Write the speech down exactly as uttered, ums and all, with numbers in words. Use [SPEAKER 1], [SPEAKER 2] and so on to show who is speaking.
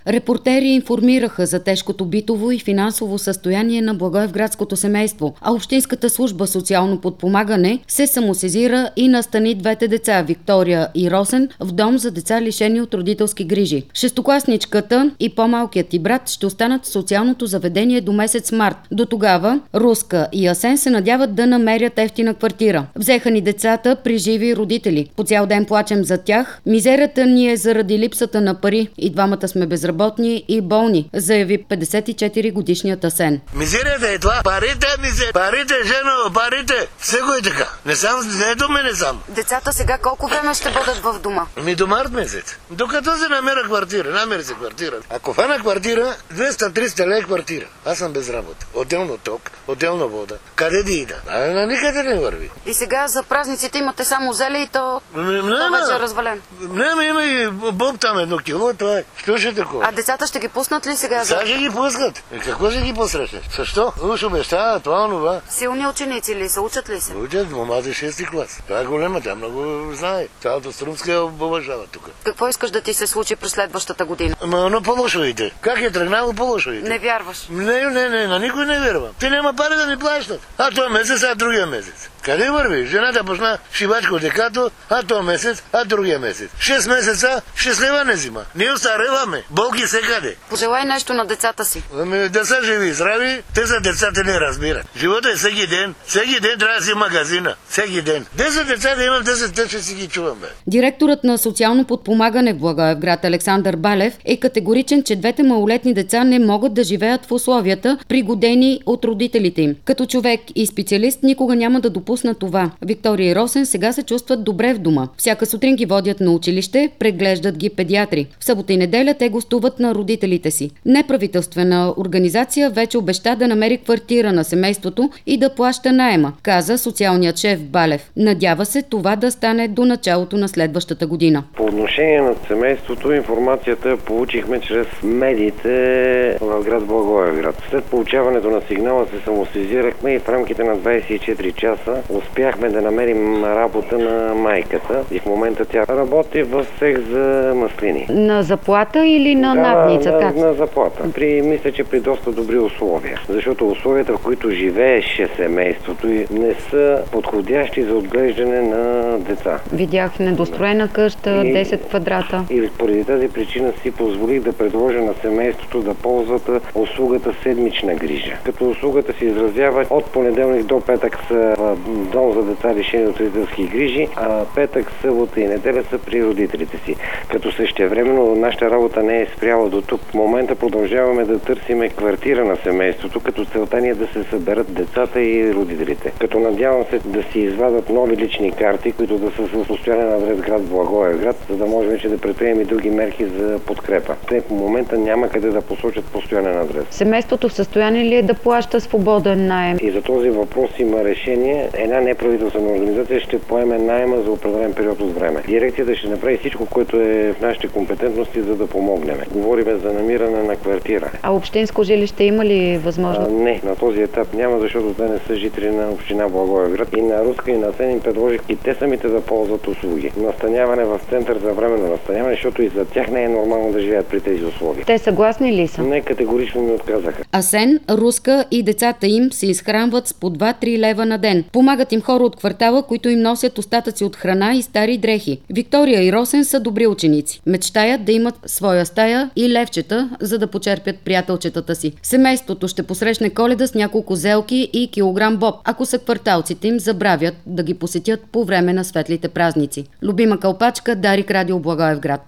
[SPEAKER 1] Репортери информираха за тежкото битово и финансово състояние на благоевградското семейство, а Общинската служба социално подпомагане се самосезира и настани двете деца Виктория и Росен в дом за деца лишени от родителски грижи. Шестокласничката и по-малкият ти брат ще останат в социалното заведение до месец март. До тогава Руска и Асен се надяват да намерят ефтина квартира. Взеха ни децата при живи родители. По цял ден плачем за тях. Мизерията ни е заради липсата на пари и двамата сме безработни. Работни и болни, заяви петдесет и четири годишният Асен.
[SPEAKER 2] Мизерията е това. Парите, мизер. Парите, жено, парите. Всего е така. Не сам, не до мене сам.
[SPEAKER 1] Децата сега колко време ще бъдат в дома?
[SPEAKER 2] Ми до март месец. Докато се намеря квартира. Намери се квартира. Ако фана квартира, двеста-триста лева квартира. Аз съм без работа. Отделно ток, отделно вода. Къде да ида? А на никъде не върви.
[SPEAKER 1] И сега за празниците имате само зеле и то вече е развален.
[SPEAKER 2] Не, има и боб там едно кило. Това е. Що ще такова?
[SPEAKER 1] А децата ще ги пуснат ли сега?
[SPEAKER 2] Сега ще ги пускат. И какво ще ги посрещнеш? Защо? Уж обещава това, онова.
[SPEAKER 1] Силни ученици ли са? Учат ли се?
[SPEAKER 2] Учат, момата шести клас. Това е голема, тя много знае. Цялата Струмска я обожава тук.
[SPEAKER 1] Какво искаш да ти се случи през следващата година?
[SPEAKER 2] Ама, но по-лошо иде. Как е тръгнало, по-лошо иде.
[SPEAKER 1] Не вярваш?
[SPEAKER 2] Не, не, не, на никой не вярвам. Ти няма пари да ни плащат. А този месец, а другия месец. Къде върви? Жената почна шибачка от декато, а този месец, а другия месец. Шест месеца щастлива не взима. Ние остареваме. Болки всекъде.
[SPEAKER 1] Пожелай нещо на децата си.
[SPEAKER 2] Ами да са живи и здрави, те за децата не разбират. Живота е всеки ден. Всеки ден трябва да си магазина. Всеки ден. десет деца да имам, десет те ще си ги чуваме.
[SPEAKER 1] Директорът на социално подпомагане в Благоевград Александър Балев е категоричен, че двете малолетни деца не могат да живеят в условията, пригодени от родителите им. Като човек и специалист никога няма да допусна това. Виктория и Росен сега се чувстват добре в дома. Всяка сутрин ги водят на училище, преглеждат ги педиатри. В събота и неделя те гостуват на родителите си. Неправителствена организация вече обеща да намери квартира на семейството и да плаща наема, каза социалният шеф Балев. Надява се това да стане до началото на следващата година.
[SPEAKER 3] По отношение на семейството, информацията получихме чрез медиите в град Благоевград. След получаването на сигнала се самосезирахме и в рамките на двадесет и четири часа успяхме да намерим работа на майката и в момента тя работи в цех за маслини.
[SPEAKER 1] На заплата или на
[SPEAKER 3] да,
[SPEAKER 1] надница?
[SPEAKER 3] На,
[SPEAKER 1] как?
[SPEAKER 3] на заплата. При, мисля, че при доста добри условия. Защото условията, в които живееше семейството, не са подходящи за отглеждане на деца.
[SPEAKER 1] Видях недостроена къща,
[SPEAKER 3] и,
[SPEAKER 1] десет квадрата.
[SPEAKER 3] И поради тази причина си позволих да предложа на семейството да ползват услугата седмична грижа. Като услугата се изразява от понеделник до петък са дом за деца лишени от родителски грижи, а петък, събота и неделя са при родителите си. Като същевременно нашата работа не е спряла до тук. В момента продължаваме да търсиме квартира на семейството, като целта ни е да се съберат децата и родителите. Като надявам се да си извадат нови лични карти, които да са с постоянен адрес град Благоевград, за да може вече да предприемем и други мерки за подкрепа. Те в момента няма къде да посочат постоянен адрес.
[SPEAKER 1] Семейството в състояние ли е да плаща свободен наем?
[SPEAKER 3] И за този въпрос има решение. Една неправителствена организация ще поеме наема за определен период от време. Дирекцията ще направи всичко, което е в нашите компетентности, за да помогнем. Говориме за намиране на квартира.
[SPEAKER 1] А общинско жилище има ли възможност?
[SPEAKER 3] А, не, на този етап няма, защото те не са жители на община Благоевград. И на Руска и на Асен им предложих и те самите да ползват услуги. Настаняване в център за временно настаняване, защото и за тях не е нормално да живеят при тези условия.
[SPEAKER 1] Те съгласни ли са?
[SPEAKER 3] Не, категорично ми отказаха.
[SPEAKER 1] Асен, Руска и децата им се изхранват с по два-три лева на ден. Помагат им хора от квартала, които им носят остатъци от храна и стари дрехи. Виктория и Росен са добри ученици. Мечтаят да имат своя стая и левчета, за да почерпят приятелчетата си. Семейството ще посрещне Коледа с няколко зелки и килограм боб, ако са кварталците им забравят да ги посетят по време на светлите празници. Любима кълпачка, Дарик, Радио Благоевград.